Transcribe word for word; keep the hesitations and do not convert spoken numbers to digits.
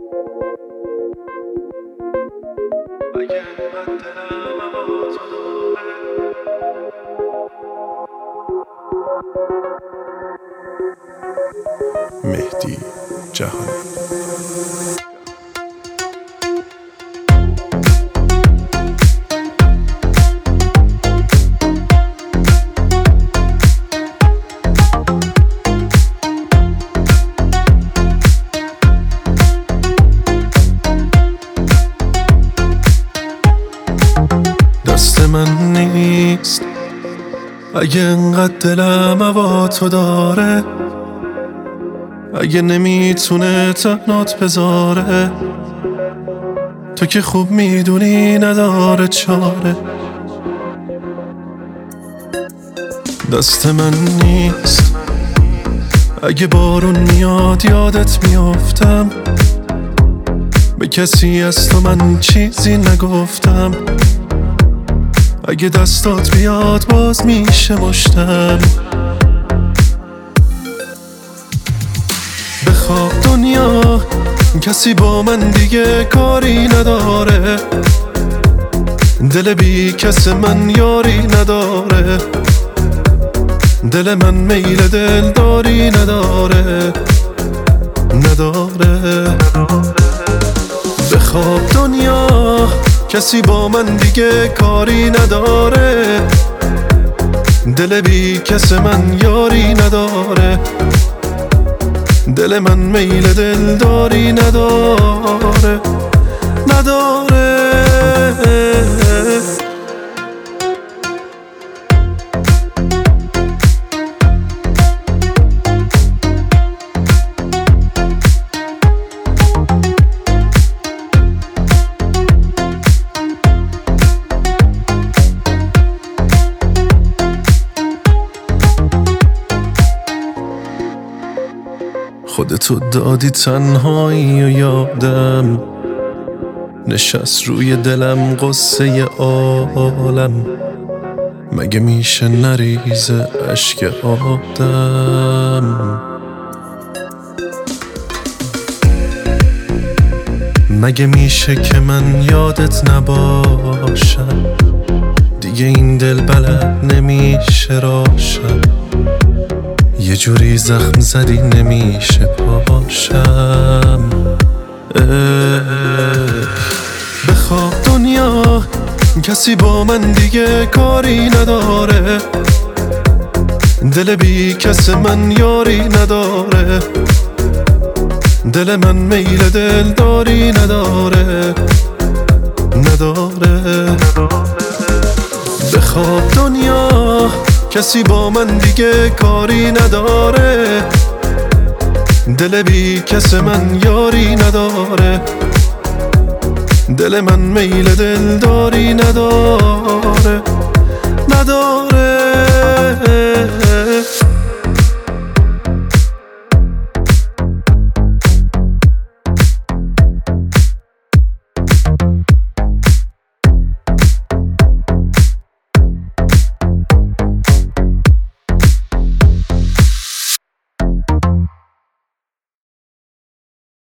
مهدی جهانی. دست من نیست اگه انقدر دلم هوا تو داره، اگه نمیتونه تنات بذاره، تو که خوب میدونی نداره چاره. دست من نیست اگه بارون میاد یادت میافتم، به کسی از تو من چیزی نگفتم، اگه دستات بیاد باز میشه مشتم. بخواب دنیا کسی با من دیگه کاری نداره، دل بی کس من یاری نداره، دل من میل دلداری نداره نداره. بخواب دنیا کسی با من دیگه کاری نداره، دل بی کس من یاری نداره، دل من میل دلداری نداره نداره. خودتو دادی تنهایی و یادم نشست روی دلم قصه عالم، مگه میشه نریزه اشک آدم؟ مگه میشه که من یادت نباشم، دیگه این دل بلد نمیشه راشم، یه جوری زخم زدی نمیشه پاشم. بخواب دنیا کسی با من دیگه کاری نداره، دل بی کس من یاری نداره، دل من میل دلداری نداره نداره. بخواب دنیا کسی با من دیگه کاری نداره، دل بی کس من یاری نداره، دل من میل دلداری نداره نداره.